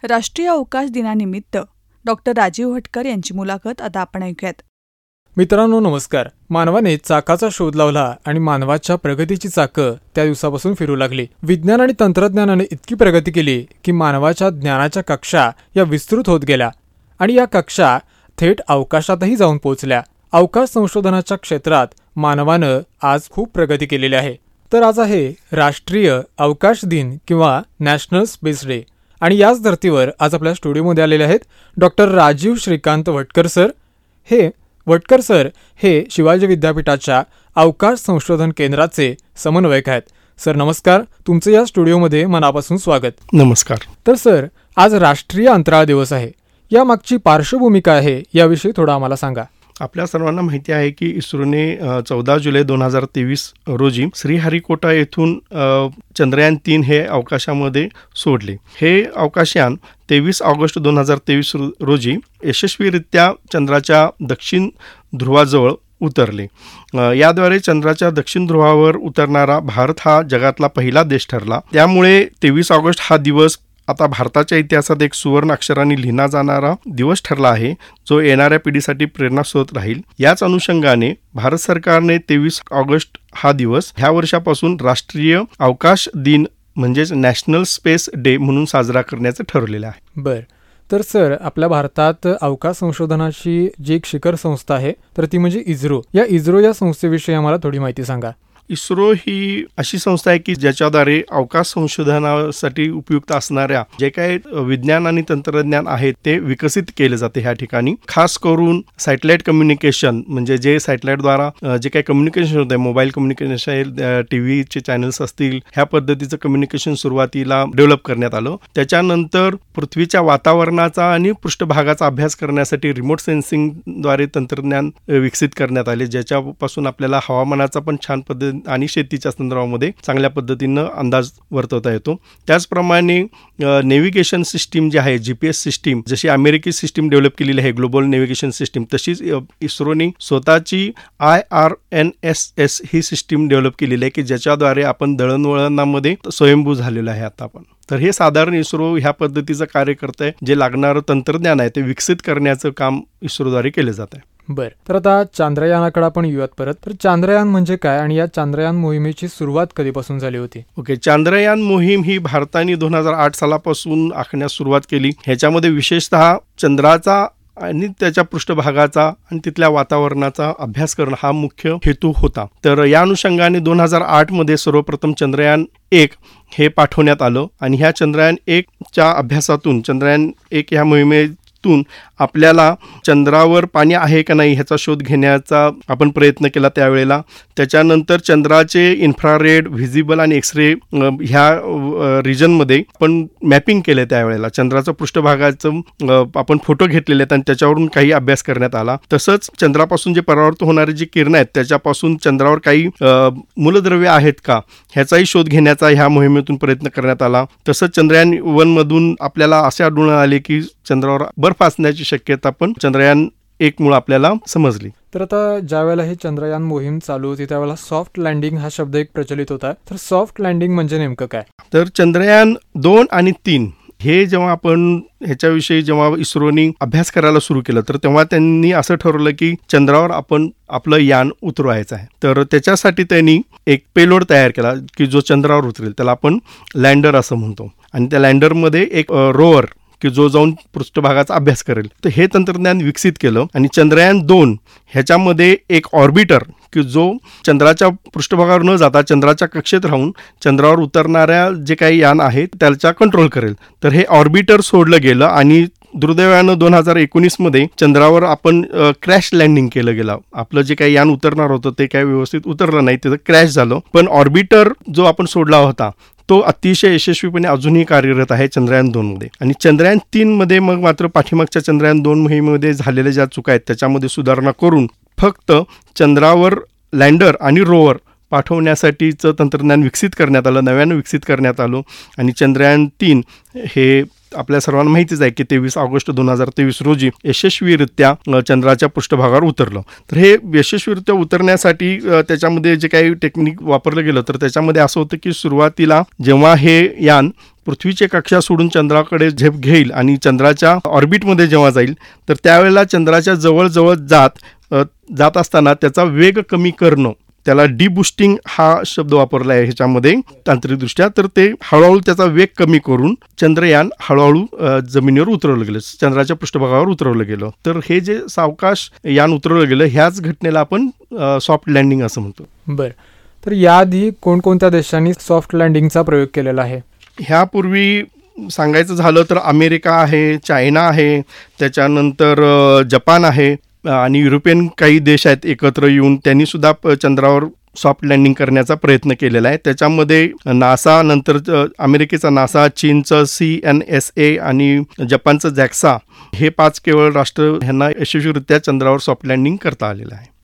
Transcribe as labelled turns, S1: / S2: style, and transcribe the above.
S1: राष्ट्रीय अवकाश दिनानिमित्त डॉक्टर राजीव भटकर यांची मुलाखत आता आपण ऐकूयात.
S2: मित्रांनो नमस्कार. मानवाने चाकाचा शोध लावला आणि मानवाच्या प्रगतीची चाकं त्या दिवसापासून फिरू लागली. विज्ञान आणि तंत्रज्ञानाने इतकी प्रगती केली की मानवाच्या ज्ञानाच्या कक्षा या विस्तृत होत गेल्या आणि या कक्षा थेट अवकाशातही जाऊन पोहोचल्या. अवकाश संशोधनाच्या क्षेत्रात मानवानं आज खूप प्रगती केलेली आहे. तर आज आहे राष्ट्रीय अवकाश दिन किंवा नॅशनल स्पेस डे आणि याच धर्तीवर आज आपल्या स्टुडिओमध्ये आलेले आहेत doctor Rajiv Shrikant Bhatkar sir. Bhatkar sir हे शिवाजी विद्यापीठाच्या अवकाश संशोधन केंद्राचे समन्वयक आहेत. सर नमस्कार, तुमचं या स्टुडिओमध्ये मनापासून स्वागत.
S3: नमस्कार.
S2: तर सर, आज राष्ट्रीय अंतराळ दिवस आहे. या मागची पार्श्वभूमी काय आहे याविषयी थोडं आम्हाला सांगा.
S3: आपल्या सर्वांना माहिती आहे की इस्रोने 14 जुलै 2023 रोजी श्रीहरिकोटा येथून चंद्रयान 3 हे अवकाशामध्ये सोडले. हे अवकाशयान 23 ऑगस्ट 2023 रोजी यशस्वीरित्या चंद्राच्या दक्षिण ध्रुवाजवळ उतरले. याद्वारे चंद्राच्या दक्षिण ध्रुवावर उतरणारा भारत हा जगातला पहिला देश ठरला. त्यामुळे 23 ऑगस्ट हा दिवस आता भारताच्या इतिहासात एक सुवर्ण अक्षरांनी लिहिला जाणारा दिवस ठरला आहे, जो येणाऱ्या पिढीसाठी प्रेरणास्रोत राहील. याच अनुषंगाने भारत सरकारने 23 ऑगस्ट हा दिवस ह्या वर्षापासून राष्ट्रीय अवकाश दिन म्हणजेच नॅशनल स्पेस डे म्हणून साजरा करण्याचं ठरवलेलं आहे.
S2: बर. तर सर, आपल्या भारतात अवकाश संशोधनाची जी एक शिखर संस्था आहे तर ती म्हणजे इस्रो. या संस्थेविषयी आम्हाला थोडी माहिती सांगा.
S3: इस्रो ही अशी संस्था आहे की ज्याच्याद्वारे अवकाश संशोधनासाठी उपयुक्त असणाऱ्या जे काही विज्ञान आणि तंत्रज्ञान आहे ते विकसित केले जाते. ह्या ठिकाणी खास करून सॅटेलाइट कम्युनिकेशन, म्हणजे जे सॅटेलाइटद्वारा जे काही कम्युनिकेशन होतं, मोबाईल कम्युनिकेशन, टीव्हीचे चॅनल्स असतील, ह्या पद्धतीचं कम्युनिकेशन सुरुवातीला डेव्हलप करण्यात आलं. त्याच्यानंतर पृथ्वीच्या वातावरणाचा आणि पृष्ठभागाचा अभ्यास करण्यासाठी रिमोट सेन्सिंगद्वारे तंत्रज्ञान विकसित करण्यात आले, ज्याच्यापासून आपल्याला हवामानाचा पण छान पद्धती आणि शेतीच्या संदर्भामध्ये चांगल्या पद्धतीनं अंदाज वर्तवता येतो. त्याचप्रमाणे नेव्हिगेशन सिस्टीम जी आहे, GPS सिस्टीम, जशी अमेरिकी सिस्टीम डेव्हलप केलेली आहे ग्लोबल नेव्हिगेशन सिस्टीम, तशीच इस्रोने स्वतःची IRNSS ही सिस्टीम डेव्हलप केलेली आहे की ज्याच्याद्वारे आपण दळणवळणामध्ये स्वयंभू झालेलो आहे आता आपण. तर हे साधारण इस्रो ह्या पद्धतीचं कार्य करत आहे. जे लागणारं तंत्रज्ञान आहे ते विकसित करण्याचं काम इस्रोद्वारे केलं जात आहे.
S2: बर. तर आता चांद्रयानाकडे आपण येऊयात परत. तर चांद्रयान म्हणजे काय आणि या चांद्रयान मोहिमेची सुरुवात कधीपासून झाली होती?
S3: ओके. चांद्रयान मोहीम ही भारताने 2008 सालापासून आखण्यास सुरुवात केली. ह्याच्यामध्ये विशेषतः चंद्राचा आणि त्याच्या पृष्ठभागाचा आणि तिथल्या वातावरणाचा अभ्यास करणं हा मुख्य हेतू होता. तर या अनुषंगाने 2008 मध्ये सर्वप्रथम चंद्रयान 1 हे पाठवण्यात आलं आणि ह्या चंद्रयान 1च्या अभ्यासातून, चंद्रयान 1 ह्या मोहिमेतून आपल्याला चंद्रावर पाणी आहे का नाही ह्याचा शोध घेण्याचा आपण प्रयत्न केला त्यावेळेला. त्याच्यानंतर चंद्राचे इन्फ्रारेड, व्हिजिबल आणि एक्सरे ह्या रिजनमध्ये आपण मॅपिंग केले. त्यावेळेला चंद्राचं पृष्ठभागाचं आपण फोटो घेतलेले आहेत आणि त्याच्यावरून काही अभ्यास करण्यात आला. तसंच चंद्रापासून जे परावर्तित होणारे जे किरण आहेत त्याच्यापासून चंद्रावर काही मूलद्रव्य आहेत का ह्याचाही शोध घेण्याचा ह्या मोहिमेतून प्रयत्न करण्यात आला. तसंच चंद्रयान 1 मधून आपल्याला असे आढळून आले की चंद्रावर बर्फ असण्याची शक्यता पण चंद्रयान 1 मुळे आपल्याला समजली.
S2: तर आता ज्या वेळेला हे चंद्रयान मोहीम चालू होती त्यावेळेला सॉफ्ट लँडिंग हा शब्द एक प्रचलित होता. तर सॉफ्ट लँडिंग म्हणजे नेमकं काय?
S3: तर चंद्रयान 2 आणि 3 हे जेव्हा आपण ह्याच्याविषयी जेव्हा इस्रोनी अभ्यास करायला सुरू केलं तर तेव्हा त्यांनी असं ठरवलं की चंद्रावर आपण आपलं यान उतरवायचं आहे. तर त्याच्यासाठी त्यांनी एक पेलोड तयार केला की जो चंद्रावर उतरेल, त्याला आपण लँडर असं म्हणतो. आणि त्या लँडरमध्ये एक रोवर की जो जाऊन पृष्ठभागाचा अभ्यास करेल. तर हे तंत्रज्ञान विकसित केलं आणि चंद्रयान 2 ह्याच्यामध्ये एक ऑर्बिटर की जो चंद्राच्या पृष्ठभागावर न जाता चंद्राच्या कक्षेत राहून चंद्रावर उतरणाऱ्या जे काही यान आहेत त्याचा कंट्रोल करेल. तर हे ऑर्बिटर सोडलं गेलं आणि दुर्दैवानं 2019 मध्ये चंद्रावर आपण क्रॅश लँडिंग केलं गेलं. आपलं जे काही यान उतरणार होतं ते काही व्यवस्थित उतरलं नाही, त्याचं क्रॅश झालं. पण ऑर्बिटर जो आपण सोडला होता तो अतिशय यशस्वीपणे अजूनही कार्यरत आहे चंद्रयान 2 मध्ये. आणि चंद्रयान 3 मध्ये मग मात्र पाठीमागच्या चंद्रयान 2 मोहिमेमध्ये झालेल्या ज्या चुका आहेत त्याच्यामध्ये सुधारणा करून फक्त चंद्रावर लँडर आणि रोवर पाठवण्यासाठीचं तंत्रज्ञान विकसित करण्यात आलं, नव्यानं विकसित करण्यात आलं. आणि चंद्रयान 3 हे आपल्या सर्वांना माहितीच आहे की 23 ऑगस्ट 2023 रोजी यशस्वीरित्या चंद्राच्या पृष्ठभागावर उतरलं. तर हे यशस्वीरित्या उतरण्यासाठी त्याच्यामध्ये जे काही टेक्निक वापरलं गेलं तर त्याच्यामध्ये असं होतं की सुरुवातीला जेव्हा हे यान पृथ्वीची कक्षा सोडून चंद्राकडे झेप घेईल आणि चंद्राच्या ऑर्बिटमध्ये जेव्हा जाईल तर त्यावेळेला चंद्राच्या जवळजवळ जात असताना त्याचा वेग कमी करणं, त्याला डिबुस्टिंग हा शब्द वापरला आहे ह्याच्यामध्ये तांत्रिकदृष्ट्या. तर ते हळूहळू त्याचा वेग कमी करून चंद्रयान हळूहळू जमिनीवर उतरवलं गेलं, चंद्राच्या पृष्ठभागावर उतरवलं गेलं. तर हे जे सावकाश यान उतरवलं गेलं ह्याच घटनेला आपण सॉफ्ट लँडिंग असं म्हणतो.
S2: बरं, तर याआधी कोणकोणत्या देशांनी सॉफ्ट लँडिंगचा प्रयोग केलेला आहे?
S3: ह्यापूर्वी सांगायचं झालं तर अमेरिका आहे, चायना आहे, त्याच्यानंतर जपान आहे आणि युरोपियन काही देश आहेत एकत्र येऊन त्यांनीसुद्धा चंद्रावर सॉफ्ट लँडिंग करण्याचा प्रयत्न केलेला आहे. त्याच्यामध्ये नासा, नंतर अमेरिकेचा नासा, चीनचं CNSA आणि जपानचं JAXA हे 5 केवळ राष्ट्र ह्यांना यशस्वीरित्या चंद्रावर सॉफ्ट लँडिंग करता आलेलं आहे.